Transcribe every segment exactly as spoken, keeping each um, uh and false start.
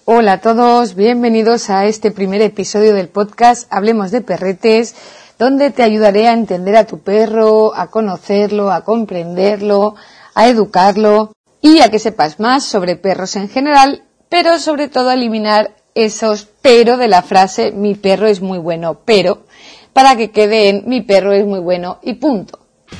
Hola a todos, bienvenidos a este primer episodio del podcast Hablemos de Perretes, donde te ayudaré a entender a tu perro, a conocerlo, a comprenderlo, a educarlo y a que sepas más sobre perros en general, pero sobre todo a eliminar esos pero de la frase mi perro es muy bueno, pero, para que quede en mi perro es muy bueno y punto.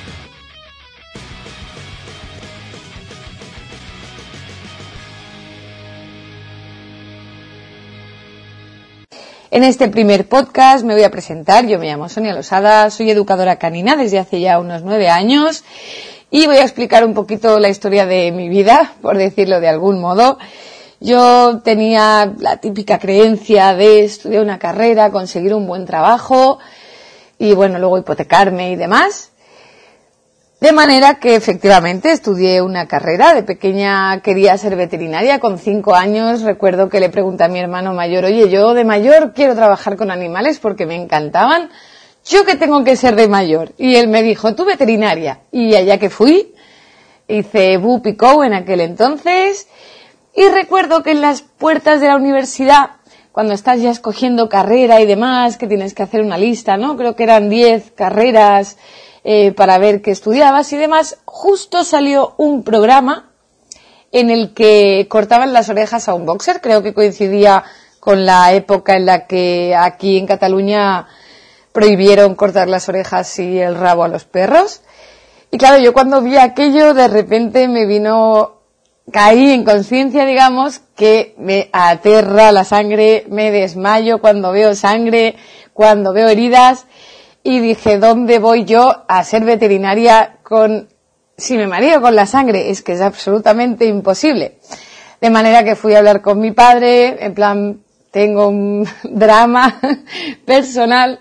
En este primer podcast me voy a presentar, yo me llamo Sonia Losada, soy educadora canina desde hace ya unos nueve años y voy a explicar un poquito la historia de mi vida, por decirlo de algún modo. Yo tenía la típica creencia de estudiar una carrera, conseguir un buen trabajo y bueno, luego hipotecarme y demás. De manera que efectivamente estudié una carrera, de pequeña quería ser veterinaria, con cinco años recuerdo que le pregunté a mi hermano mayor, oye, yo de mayor quiero trabajar con animales porque me encantaban, ¿yo qué tengo que ser de mayor? Y él me dijo, tú veterinaria, y allá que fui, hice B U P y C O U en aquel entonces, y recuerdo que en las puertas de la universidad, cuando estás ya escogiendo carrera y demás, que tienes que hacer una lista, ¿no? Creo que eran diez carreras, Eh, para ver qué estudiabas y demás, justo salió un programa en el que cortaban las orejas a un boxer, creo que coincidía con la época en la que aquí en Cataluña prohibieron cortar las orejas y el rabo a los perros. Y claro, yo cuando vi aquello, de repente me vino, caí en conciencia, digamos, que me aterra la sangre, me desmayo cuando veo sangre, cuando veo heridas. Y dije, ¿dónde voy yo a ser veterinaria con, si me mareo con la sangre? Es que es absolutamente imposible. De manera que fui a hablar con mi padre, en plan, tengo un drama personal.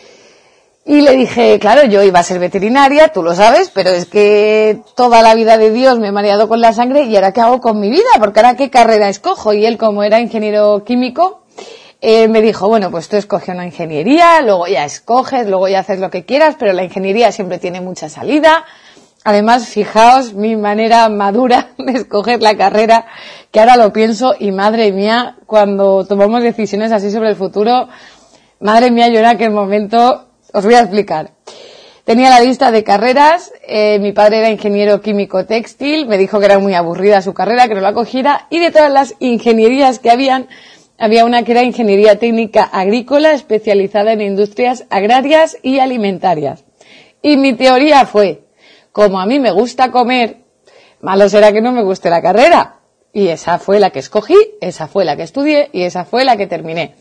Y le dije, claro, yo iba a ser veterinaria, tú lo sabes, pero es que toda la vida de Dios me he mareado con la sangre y ahora ¿qué hago con mi vida? Porque ahora ¿qué carrera escojo? Y él, como era ingeniero químico, Eh, me dijo, bueno, pues tú escoge una ingeniería, luego ya escoges, luego ya haces lo que quieras, pero la ingeniería siempre tiene mucha salida. Además, fijaos mi manera madura de escoger la carrera, que ahora lo pienso y madre mía, cuando tomamos decisiones así sobre el futuro, madre mía, yo en aquel momento, os voy a explicar. Tenía la lista de carreras, eh, mi padre era ingeniero químico textil, me dijo que era muy aburrida su carrera, que no la cogiera, y de todas las ingenierías que habían, había una que era Ingeniería Técnica Agrícola especializada en industrias agrarias y alimentarias. Y mi teoría fue, como a mí me gusta comer, malo será que no me guste la carrera. Y esa fue la que escogí, esa fue la que estudié y esa fue la que terminé.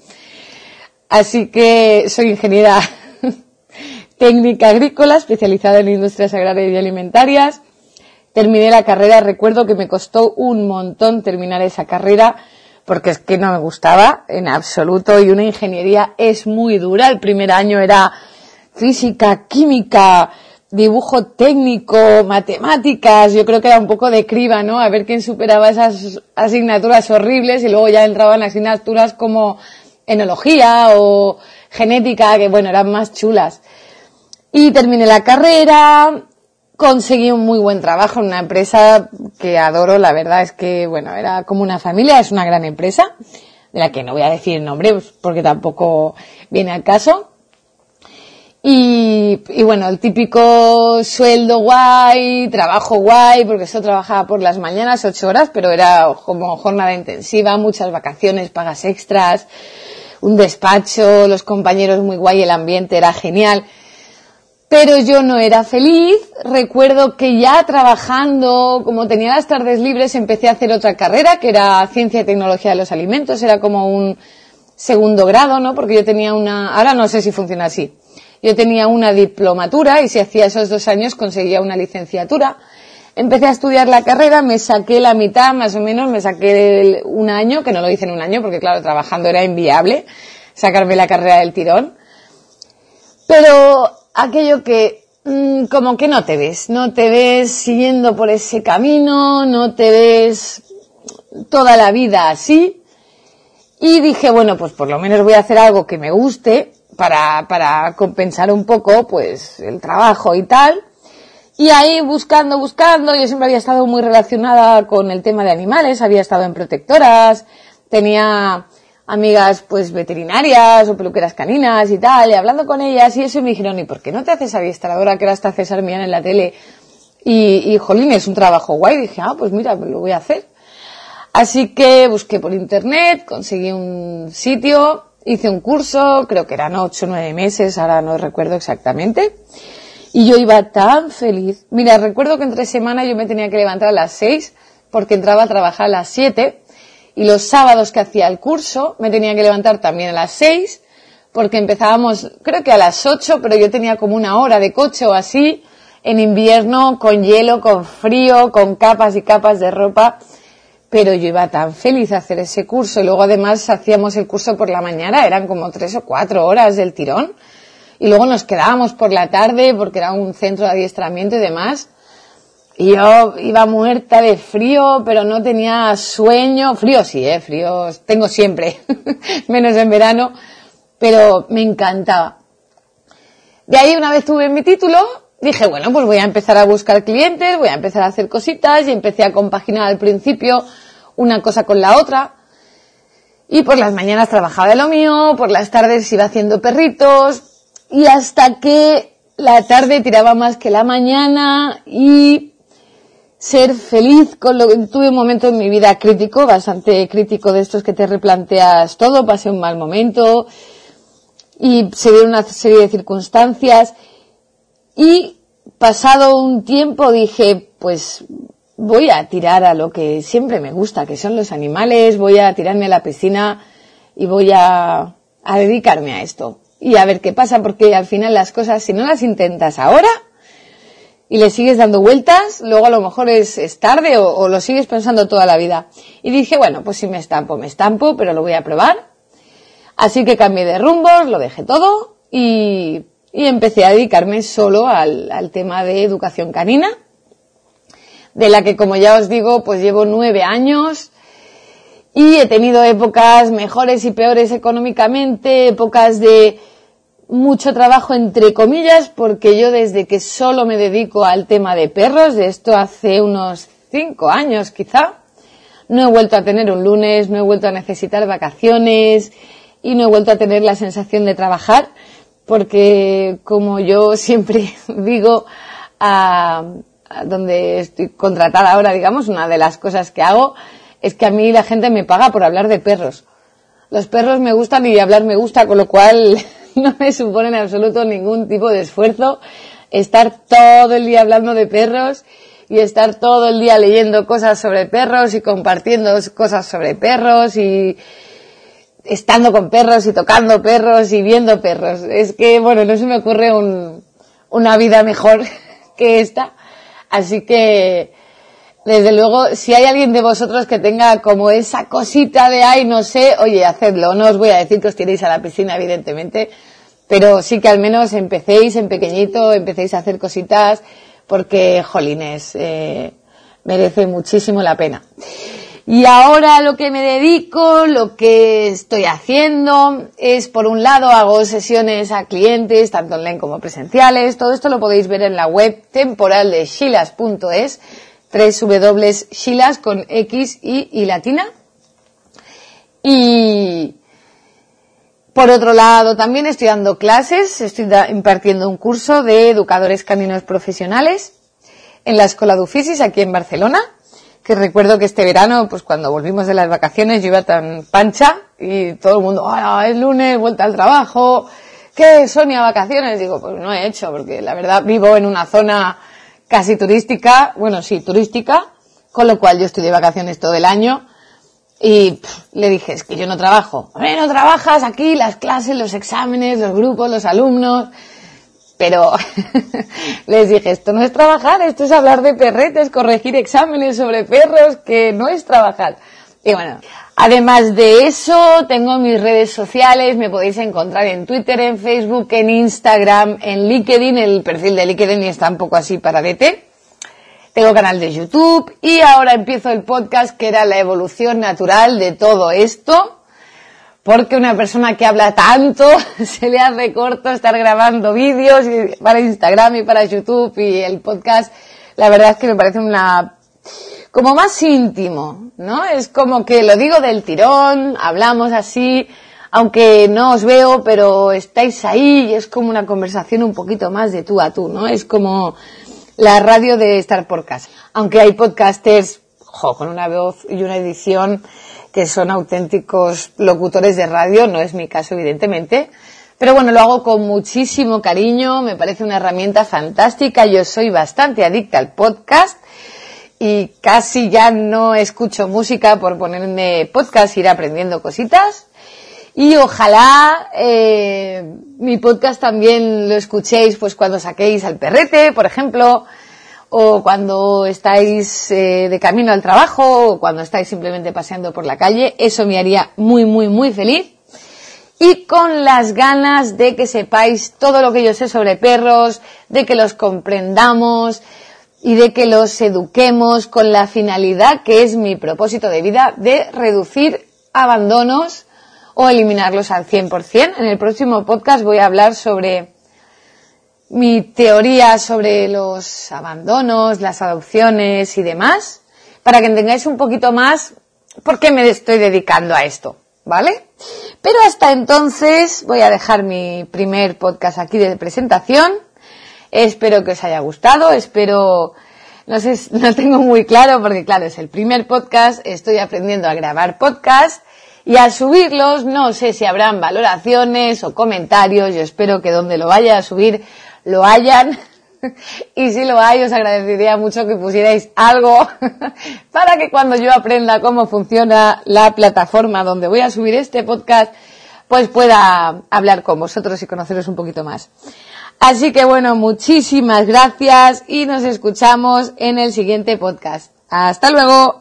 Así que soy ingeniera técnica agrícola especializada en industrias agrarias y alimentarias. Terminé la carrera, recuerdo que me costó un montón terminar esa carrera, porque es que no me gustaba en absoluto y una ingeniería es muy dura. El primer año era física, química, dibujo técnico, matemáticas, yo creo que era un poco de criba, ¿no? A ver quién superaba esas asignaturas horribles y luego ya entraban asignaturas como enología o genética, que bueno, eran más chulas. Y terminé la carrera, conseguí un muy buen trabajo en una empresa que adoro, la verdad es que, bueno, era como una familia, es una gran empresa, de la que no voy a decir el nombre porque tampoco viene al caso. Y, y bueno, el típico sueldo guay, trabajo guay, porque yo trabajaba por las mañanas ocho horas, pero era como jornada intensiva, muchas vacaciones, pagas extras, un despacho, los compañeros muy guay, el ambiente era genial. Pero yo no era feliz. Recuerdo que ya trabajando, como tenía las tardes libres, empecé a hacer otra carrera, que era Ciencia y Tecnología de los Alimentos. Era como un segundo grado, ¿no? Porque yo tenía una, ahora no sé si funciona así. Yo tenía una diplomatura y si hacía esos dos años conseguía una licenciatura. Empecé a estudiar la carrera, me saqué la mitad, más o menos, me saqué el, un año, que no lo hice en un año, porque claro, trabajando era inviable sacarme la carrera del tirón. Pero aquello que mmm, como que no te ves, no te ves siguiendo por ese camino, no te ves toda la vida así. Y dije, bueno, pues por lo menos voy a hacer algo que me guste para, para compensar un poco, pues, el trabajo y tal. Y ahí buscando, buscando, yo siempre había estado muy relacionada con el tema de animales, había estado en protectoras, tenía amigas pues veterinarias o peluqueras caninas y tal, y hablando con ellas y eso, y me dijeron, ¿y por qué no te haces adiestradora, que ahora está César Millán en la tele? Y, y jolín, es un trabajo guay. Y dije, ah, pues mira, pues lo voy a hacer. Así que busqué por internet, conseguí un sitio, hice un curso, creo que eran ocho o nueve meses, ahora no recuerdo exactamente. Y yo iba tan feliz. Mira, recuerdo que entre semana yo me tenía que levantar a las seis, porque entraba a trabajar a las siete, y los sábados que hacía el curso me tenía que levantar también a las seis, porque empezábamos, creo que a las ocho, pero yo tenía como una hora de coche o así, en invierno, con hielo, con frío, con capas y capas de ropa, pero yo iba tan feliz a hacer ese curso. Y luego además hacíamos el curso por la mañana, eran como tres o cuatro horas del tirón, y luego nos quedábamos por la tarde porque era un centro de adiestramiento y demás. Y yo iba muerta de frío, pero no tenía sueño. Frío sí, eh, frío tengo siempre, menos en verano, pero me encantaba. De ahí, una vez tuve mi título, dije, bueno, pues voy a empezar a buscar clientes, voy a empezar a hacer cositas, y empecé a compaginar al principio una cosa con la otra. Y por las mañanas trabajaba de lo mío, por las tardes iba haciendo perritos, y hasta que la tarde tiraba más que la mañana, y ser feliz con lo que tuve un momento en mi vida crítico, bastante crítico, de estos que te replanteas todo, pasé un mal momento, y se dieron una serie de circunstancias, y pasado un tiempo dije, pues voy a tirar a lo que siempre me gusta, que son los animales, voy a tirarme a la piscina y voy a, a dedicarme a esto. Y a ver qué pasa, porque al final las cosas, si no las intentas ahora y le sigues dando vueltas, luego a lo mejor es, es tarde o, o lo sigues pensando toda la vida. Y dije, bueno, pues si me estampo, me estampo, pero lo voy a probar. Así que cambié de rumbos, lo dejé todo y... Y empecé a dedicarme solo al, al tema de educación canina, de la que, como ya os digo, pues llevo nueve años y he tenido épocas mejores y peores económicamente, épocas de mucho trabajo entre comillas, porque yo desde que solo me dedico al tema de perros, de esto hace unos cinco años quizá, no he vuelto a tener un lunes, no he vuelto a necesitar vacaciones y no he vuelto a tener la sensación de trabajar. Porque, como yo siempre digo, a, a donde estoy contratada ahora, digamos, una de las cosas que hago es que a mí la gente me paga por hablar de perros. Los perros me gustan y hablar me gusta, con lo cual no me supone en absoluto ningún tipo de esfuerzo estar todo el día hablando de perros y estar todo el día leyendo cosas sobre perros y compartiendo cosas sobre perros y estando con perros y tocando perros y viendo perros. Es que, bueno, no se me ocurre un, una vida mejor que esta. Así que, desde luego, si hay alguien de vosotros que tenga como esa cosita de, ay, no sé, oye, hacedlo. No os voy a decir que os tiréis a la piscina, evidentemente, pero sí que al menos empecéis en pequeñito, empecéis a hacer cositas, porque, jolines, eh, merece muchísimo la pena. Y ahora lo que me dedico, lo que estoy haciendo es, por un lado, hago sesiones a clientes, tanto online como presenciales. Todo esto lo podéis ver en la web temporal de shilas punto es, doble u doble u doble u punto shilas con X, Y y latina. Y, por otro lado, también estoy dando clases, estoy da, impartiendo un curso de educadores caninos profesionales en la Escola d'Oficis, aquí en Barcelona. Que recuerdo que este verano, pues cuando volvimos de las vacaciones, yo iba tan pancha y todo el mundo, ah, es lunes, vuelta al trabajo, ¿qué, Sonia, vacaciones? Digo, pues no he hecho, porque la verdad vivo en una zona casi turística, bueno, sí, turística, con lo cual yo estoy de vacaciones todo el año y pff, le dije, es que yo no trabajo. Hombre, no trabajas aquí, las clases, los exámenes, los grupos, los alumnos... Pero les dije, esto no es trabajar, esto es hablar de perretes, corregir exámenes sobre perros, que no es trabajar. Y bueno, además de eso, tengo mis redes sociales, me podéis encontrar en Twitter, en Facebook, en Instagram, en LinkedIn, el perfil de LinkedIn está un poco así paradete. Tengo canal de YouTube y ahora empiezo el podcast, que era la evolución natural de todo esto. Porque una persona que habla tanto se le hace corto estar grabando vídeos para Instagram y para YouTube, y el podcast, la verdad es que me parece una como más íntimo, ¿no? Es como que lo digo del tirón, hablamos así, aunque no os veo, pero estáis ahí y es como una conversación un poquito más de tú a tú, ¿no? Es como la radio de estar por casa. Aunque hay podcasters, jo, con una voz y una edición que son auténticos locutores de radio, no es mi caso evidentemente, pero bueno, lo hago con muchísimo cariño, me parece una herramienta fantástica, yo soy bastante adicta al podcast y casi ya no escucho música por ponerme podcast, ir aprendiendo cositas. Y ojalá eh, mi podcast también lo escuchéis pues cuando saquéis al perrete, por ejemplo, o cuando estáis eh, de camino al trabajo, o cuando estáis simplemente paseando por la calle. Eso me haría muy, muy, muy feliz. Y con las ganas de que sepáis todo lo que yo sé sobre perros, de que los comprendamos y de que los eduquemos con la finalidad que es mi propósito de vida de reducir abandonos o eliminarlos al cien por ciento. En el próximo podcast voy a hablar sobre mi teoría sobre los abandonos, las adopciones y demás, para que entendáis un poquito más por qué me estoy dedicando a esto, ¿vale? Pero hasta entonces voy a dejar mi primer podcast aquí de presentación. Espero que os haya gustado, espero, no sé, no tengo muy claro porque claro, es el primer podcast, estoy aprendiendo a grabar podcast. Y al subirlos, no sé si habrán valoraciones o comentarios, yo espero que donde lo vaya a subir lo hayan, y si lo hay os agradecería mucho que pusierais algo para que cuando yo aprenda cómo funciona la plataforma donde voy a subir este podcast, pues pueda hablar con vosotros y conoceros un poquito más. Así que bueno, muchísimas gracias y nos escuchamos en el siguiente podcast. ¡Hasta luego!